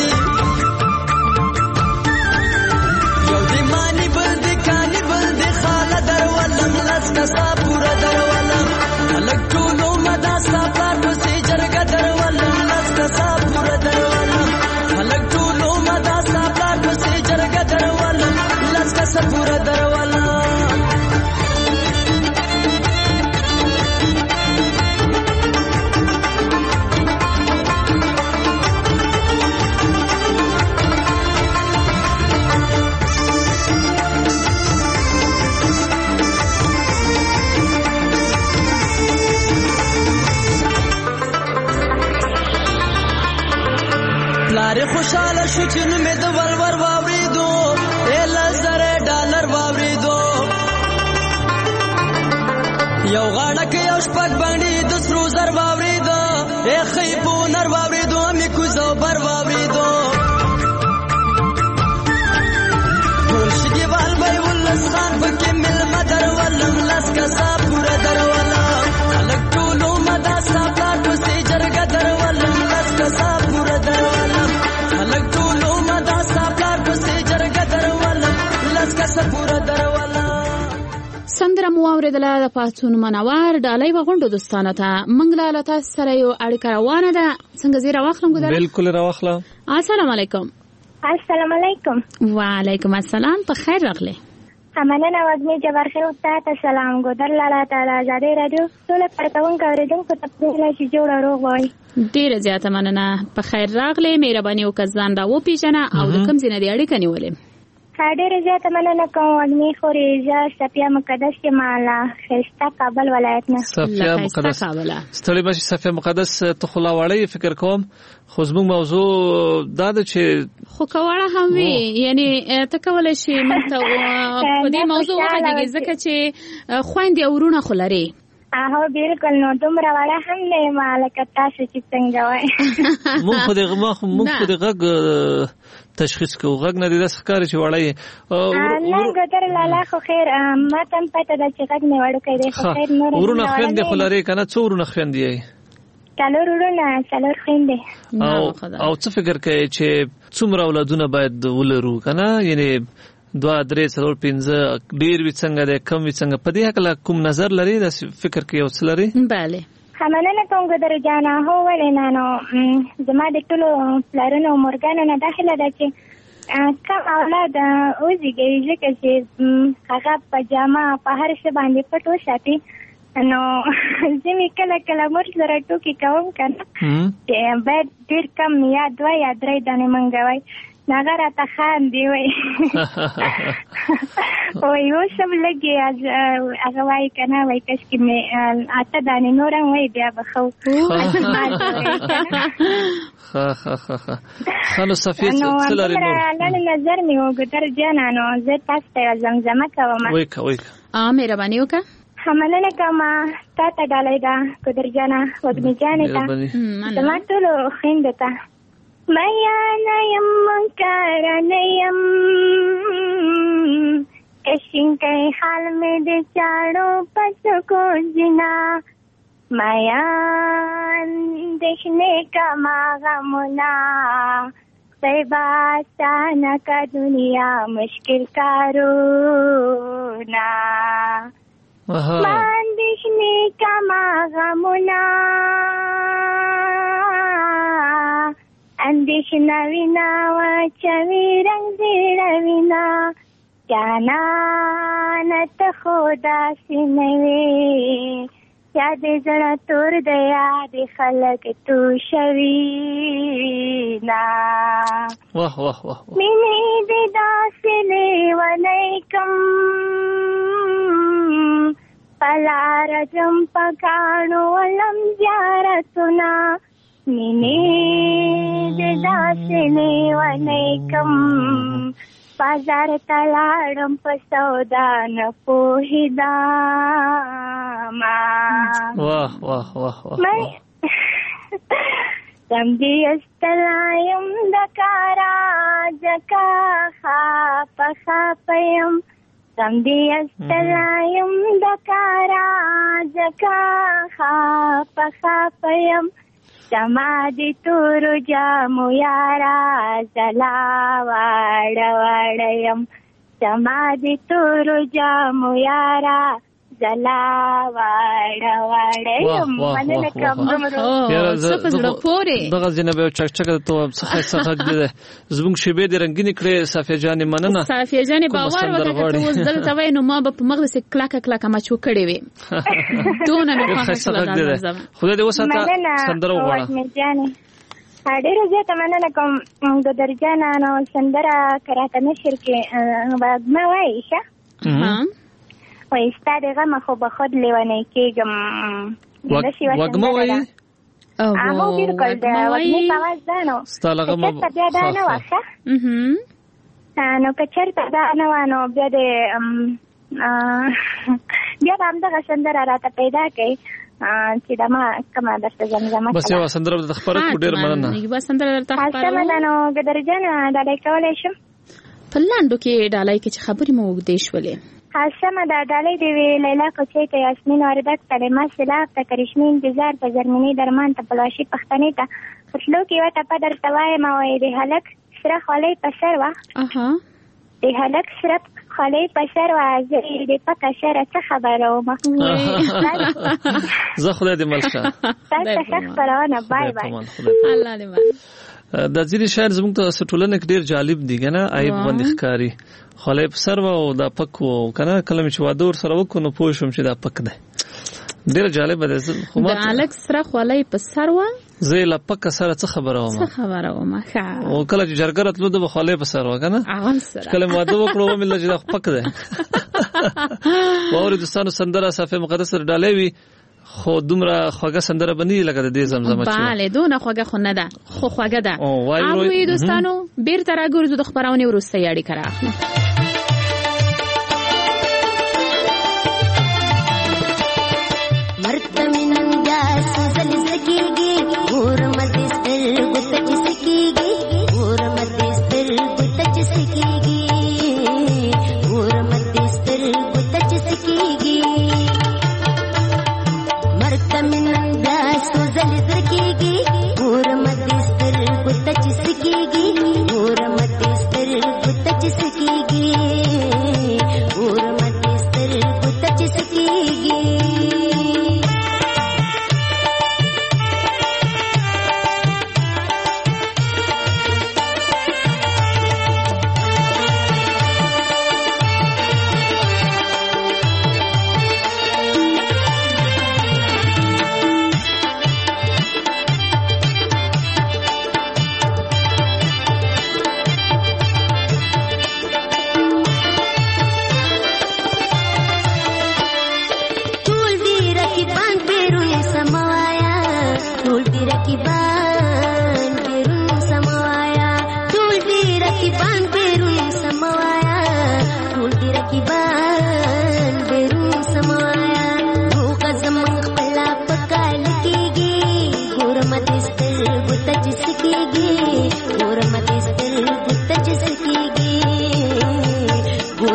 یو دی مانی بل دی کانی بل دی خاله درولم لس کسا پورا درولم الګ ټولو مدا سفر په سي جرګه درولم لس کسا پورا درولم الګ ټولو مدا سفر په سي جرګه درولم لس کسا پورا درولم پلار خوشاله شو چې نو مې د ولور واوریدو $1,000 واوریدو یو غاړه کې یو شپږ باندې د سرو زر واوریدو خې په نر واوریدو مې کوزو بر واوریدو ټول شګیوال به ولس خان پکې مل مدر ولم لاس کا صاحب پورا دروالا الګ ټولو مدا صاحب په سي جرګه درولم لاس کا صاحب پورا دروالا الګ ټولو مدا صاحب په سي جرګه درولم لاس کا صاحب پورا دروالا سندره مو اوریدله د پاتون منور ډالۍ وغونډو دوستانه ته منګلاله تاسو سره یو اړیکه روانه ده څنګه زیره واخلم ګذر بالکل راوخله السلام علیکم السلام علیکم وعلیکم السلام په خیر راغله مننه وګمې جبر خیر او ته سلام ګذر لاله تعالی آزادې رادیو ټول پرتاون کوریدونکو ته په لاسي جوړ روغ وای ډیره زیاته مننه په خیر راغله مهرباني وکړه دا و پیژنه او د کوم ځای نه دی اړیکه نیولې ډیره زیاته مننه کوم وګمې خوريزه صفیه مقدس کې مالا خسته کابل ولایت نه صفیه مقدس ستړي بشي صفیه مقدس ته خلا وړي فکر کوم خو زموږ موضوع دا ده چې خو کوړه هم وی یعنی ته کولای شي مته په دې موضوع وغږیږي ځکه چې خويندې ورونه خلري بالکل نو دومره وړه هم نه مالکه تاسو چې څنګه وای مونږ خو دې غږ تشخیص کوو غږ نه دي د ښکار چې وړای نه ګټر لاله خو خیر ماته پته ده چې غږ نه وړو کوي خو خیر نور ورونه خويندې خلري کنه څو ورونه خويندې څلور وروڼه 4 خويندې. او څه فکر کوي چې څومره اولادونه باید ولرو کنه؟ یعنی 2 3 4 5 ډیر وي څنګه ده کم وي څنګه؟ په دې حق کوم نظر لري د فکر کې او څه لري؟ bale مننه کوم ګدر جانا هو ولې نه نو زما د ټولو پلارونو مورګانو نه داخله ده چې کوم اولاد اوسېږي چې هغه پجامه په هر څه باندې پټو ساتي نو ځینې کله مور سره ټوکې کوم کنه چې باید ډېر کم یا 2 یا 3 دانې منګوي هغه راته خاندي وایي وایي اوس هم لږې هغه وایي که نه وایي کاشکې مې 8 دانې نور هم وایي بیا به ښه ښه نو صفیه څه لرې نور؟ لنډ نظر مې و ګدر جانه نو زه تاسو ته یوه زمزمه کوم. وایه مهرباني وکړه. مننه کوم تا ته ډالۍ ده ګدر جانه وږمې جانې ته زما ټولو خویندو ته. میانه یم منکره نه یم کشینکی حال مې د چاړو په څوکو ځینا میان دشنې کما غمونه خدای آسانه که دنیا مشکل کارونا من دشنې کما غمونه اندیشنا وینا وچوی رنگ زیڑا وینا جانانت خدا سنوی یاد زڑا تور دیا دی خلق تو شوینا واہ واہ واہ منی دی داسلی ولیکم پلا رجم پکانو ولم زیارتنا منی داسلی ولیکم بازار تلاړم په سودا نه پوهیداما واه واه واه واه سمدی استلایم دکارا جکا خاپیم سمدی استلایم دکارا جکا خاپیم سمادی تورو جامو یارا زلا وړیم سمادی تورو جامو یارا زلا وړیم مننه کوم زړه پورې دغه جنبه چکچک ته څه حق دي زموږ شیبې د رنگینې کړې صافیه جان مننه صافیه جان باور وکړه اوس دلته وای نو ما په مغلس کلاکه مچو کړې وي دونه نه خاصه خدای دې وساته سندره وغواړه ډېره زیاته مننه کوم ګدر جانه نو سندره کراته نشر کې وږمه وایي ښه وایي ستا د غمه خو به خود لیونی کېږم وږمه وایي هغه بالکل د وږمې په اواز ده نو ستا له غمه بیا دا نه وه ښه نو که چېرته دا نه وه نو بیا د بیا به همدغه سندره راته پیدا کړئ چې دا ما کومه درته زمزمه بس یوه سندره درته خپره کړو ډېر مننه سمه ده نو ګدر جان ډالۍ کولی شم په لنډو کې ډالۍ کې چې خبرې مو اوږدې شولې سمه ده ډالۍ دې وي لیلا کوچۍ ته یاسمین واردک کلمه سلاف ته کرشمې انتظار په زرمیني درمان ته پلواشي پښتنې ته خسلو کې یوه ټپه درته وایم وایي د هلک سره خولۍ په سر وه د هلک سره خولۍ په سر وه زه یې د پکه شره څه خبره ومه زه خدای دې مل شه تاسو ښه خپرونه بای بای الله دې مل د ځینې شاعر زموږ ته ټولنه کې ډېر جالب دي که نه عیب باندې ښکاري خولۍ په سر وه او دا پک و که نه کله مې چې واده ورسره وکړو نو پوه شوم چې دا پک دی ډېره جالبه دی د هلک سره خولۍ په سر وه زه یې له پکه سره څه خبره ومه او کله چې جرګه راتلو د به خولۍ په سر وه که نه کله مې واده وکړو ومې چې دا پک دی واورې دوستانو سندره صافیه مقدس ډالۍ وي خو دومره خوږه سندره به نه وي لکه د دې زمزمه چې بله دونه خوږه خو نه ده خو خوږه ده اورئ دوستانو بیرته راګرځو د خپرونې وروستۍ اړیکه رااخلو زل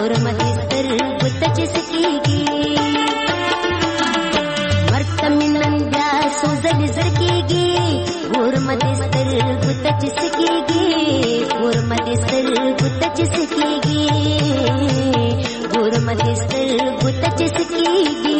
ورمدستر ګوتچ سکیږي مرتمنن بیا سوزل زرکیږي ورمدستر ګوتچ سکیږي ورمدستر ګوتچ سکیږي ورمدستر ګوتچ سکیږي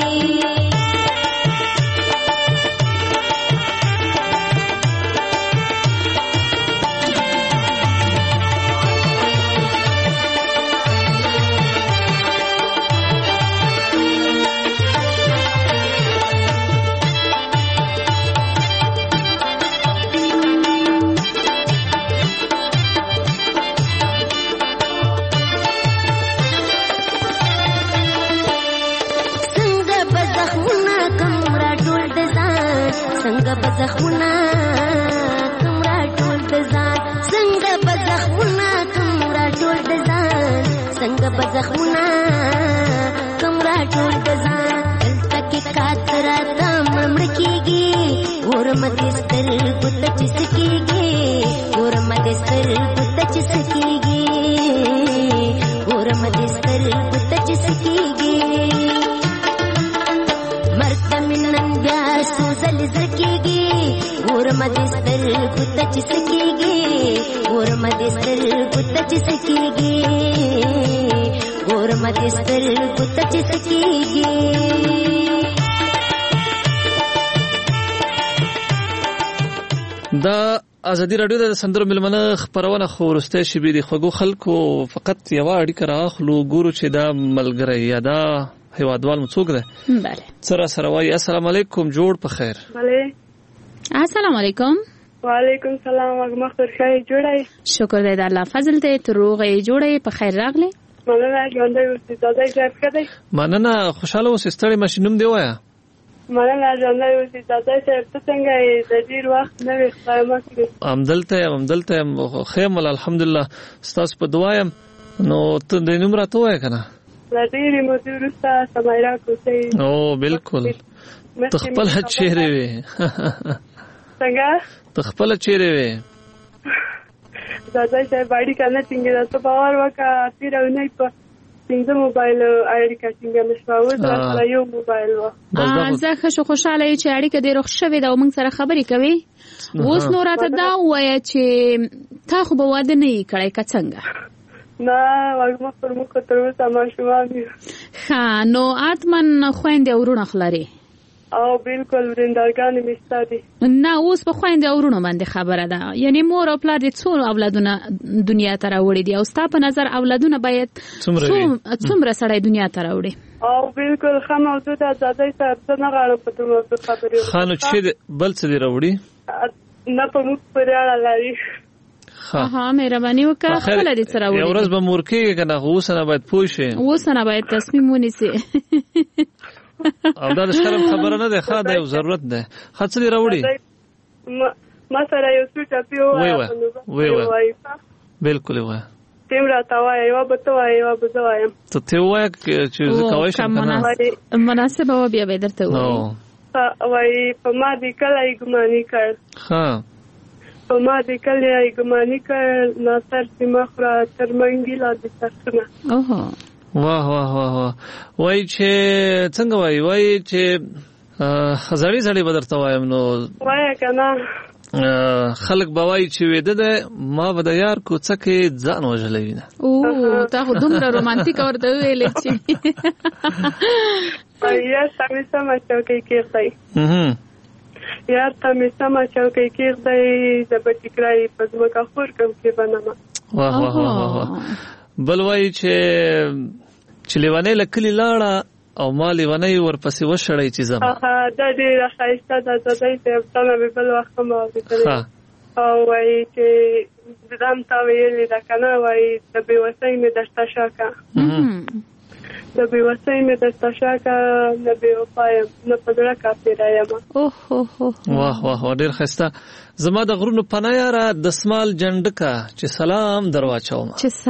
څنګه بزخونه کمرا ټول د ځان څنګه بزخونه کمرا ټول د ځان څنګه بزخونه کمرا ټول د ځان دلته کې کاترا دم مړکیږي ورمدستر ګوتچ سکیږي ورمدستر ګوتچ سکیږي ورمدستر ګوتچ سکیږي مرتمنن بیا سوزل زرکیږي ورمدستر ګوتچ سکیږي ورمدستر ګوتچ سکیږي ورمدستر ګوتچ سکیږي دا ازادي رادیو د سندرو ملمنه خبرونه خورسته شي بي د خوګو خلکو فقط یو اړیکه راخلو ګورو چې دا ملګری یا دا هیوادوال مڅوک ده بله سره وای السلام علیکم جوړ په خیر بله السلام علیکم وعلیکم السلام وګما خورشای جوړای شکر دې الله فضل دې تروغه جوړای په خیر راغله مننه ژوندۍ اوسې زړه ځای کړی مننه خوشاله اوسې ستړي ماشینوم دی وایا مننه ژوندۍ اوسې زړه ځای ته څنګه د ډیر وخت نه وښایم امدلته خیم الحمدلله ستاسو په دعایم نو ته د نمبر ته وای کنه لدیری مدورستا سمایرا کوسي او بالکل تخپل چیرې وي څنګه تخپل چیرې وي دادا چې باډي کنه څنګه تاسو باور وکا تیرونه په څنګه موبایل اړیکه څنګه نشو دا یو موبایل و زه خوشاله چې اړیکه دې روښ شوې دا موږ سره خبرې کوي اوس نو راته دا وایي چې تا خو به واده نه کړای که څنګه نه وګما پر مخ تر اوسه ما شوامي ها نو اتمن خويندې ورونه خلري او بالکل ورندارګان مستادي نه اوس په خويندې ورونه باندې خبره ده یعنی مور او پلار دې څو اولادونه دنیا ته راوړي دي او ستا په نظر اولادونه باید څومره سړی دنیا ته راوړي او بالکل خام موضوع ده ځای ته نه غواړم په توګه خبرې خانو چې بل څه دی راوړي نه په موږ پرې اړه لري مهرباني وکړه خپل دې سره وړي یو ورځ به مورکې کنه اوسنه باید پوه شي اوسنه باید تصمیم ونیسي او دا د شرم خبره نه ده ښه ده یو ضرورت ده خاص دې راوړي ما سره یو څه ټاپیو وای بالکل وای تیم راته وای یو به ته وای یو به زه وایم ته وای چې کوي شم مناسبه و بیا به درته وای وای په ما دې کله ګماني کړ ها په ما دې کله ګماني کړ ناصر سیمه خورا تر منګی لا دې تاسو اوه واه واه واه وای چې څنګه وای چې زړی بدرته وایم نو وای کنه خلک بوای چې وېده ده ما به د یار کوڅه کې ځان وژلې نه او تا خو دومره رومانټیک ورته ویلې چې یا سمې سم چوکۍ کېږي یار ته مې سم چوکۍ کېږي د بټیکرای په ځمکه خور کوم کې بنما واه واه واه بل وای چې لیوانې لکلی لاړه او ما لیوانې ورپسې وشړې چې زما دا ډېره ښایسته ده د دې په تمه به بل وخت ما وکړه او وای چې دام تا ویلې دا کنه وای د بیوسۍ مې دشته شاکا د بیوسۍ مې دشته شاکا نه بیوفایم نه پدړه کاپیرایم اوه واه واه ډېر ښایسته زما د غرونو پناه یاره دسمال جنډکه چې سلام درواچوم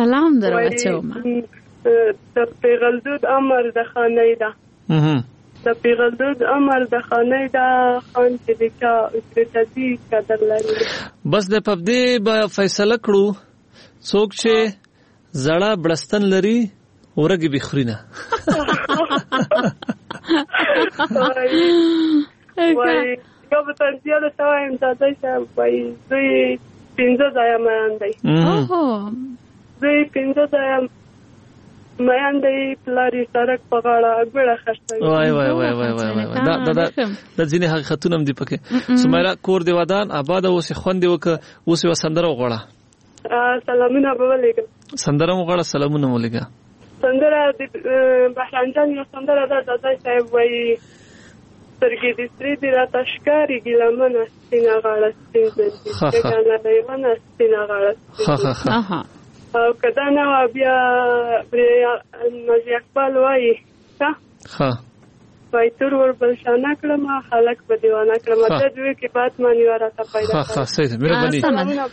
د پیغلدود امر د خانه ده د پیغلدود امر د خانه ده خان چې د چا استعدادي قدر لري بس د پبدي به فیصله کړو څوک چې زړه بړستن لري ورګي بخرینه وای یو په ترتیب د سوایم تاسو ته وای دوی 15 ځای مان دی دوی 15 ځای مان دی پلاری سرک په غاړه ګړه خشته وای دا ځینې حقیقتونه هم دي پکې سمیرا کور دی ودان آباد اوس خوند وک اوس وسندره وغړه سلامونه به ولګم سندره وغړه سلامونه ولګا سندره د بهرانجان یو سندره ده دای صاحب وای ترګې د سری د را تشکاری ګلمنه سپینا غاړه سپین دي څنګه نه دیونه سپینا غاړه او کدا نه بیا نوځي خپل وای ها وای تر ور بل شانه کړم خلک په دیوانه کړم د دوی کې بات مانی ورته پیدا ها صحیح مهرباني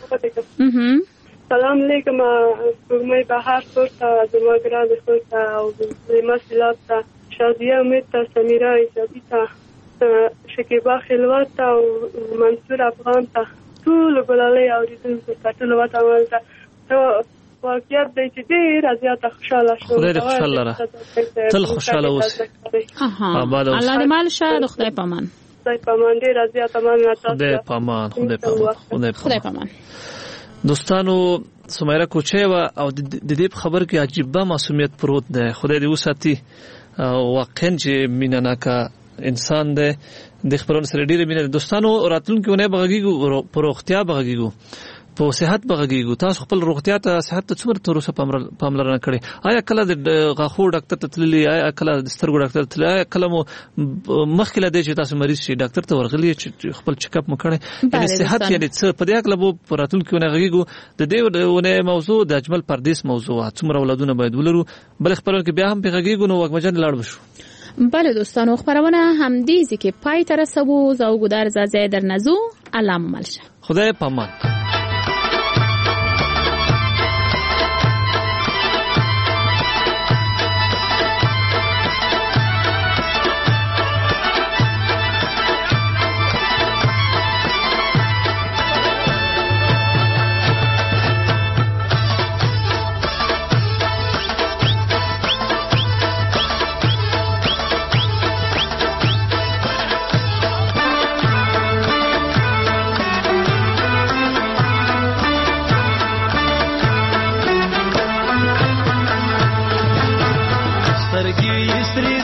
سلام علیکم کومه بهار سورته زموږران سورته او مسلات شادیه امید سمیرا ایجابیتا شکیبا خلوت او منصور افغان ته ټول ګلالي اوریدونکو ته ټول وته ورته واقعیت دی چې ډېر زیاته خوشاله شو خدای خوشاله را تل خوشاله اوس الله دې مال شه خدای پامان خدای پامان ډېر زیاته مان خدای پامان خدای پامان دوستانو سمیرا کوچه او د دې خبر کې عجیبه معصومیت پروت ده خدای دې وساتي واقعا چې میناناکا انسان ده د خبرونو سره ډیره مینه دوستانو راتلونکو نه بغږیږو پروختیا بغږیږو په صحت بغږیږو تاسو خپل روغتیا ته صحت ته څومره تر اوسه پاملرنه کړې آیا کله د غاښو ډاکټر ته تللی آیا کله د سترګو ډاکټر ته تللی کله مو مخکې له دې چې تاسو مریض شي ډاکټر ته ورغلی چې خپل چیک اپ مو کړی یعنی صحت یعنی څه په دې اړه به راتلونکو نه غږیږو د دې ونه موضوع د اجمل پردیس موضوع څومره اولادونه باید ولرو بل خبرونه کې بیا هم په غږیږو نو وګمجن لاړ بشو بله دوستانو خبرونه همدې ځکه پای ته رسوو زوګدار زازه در نزو علامه ملشه خدای پامان سترګې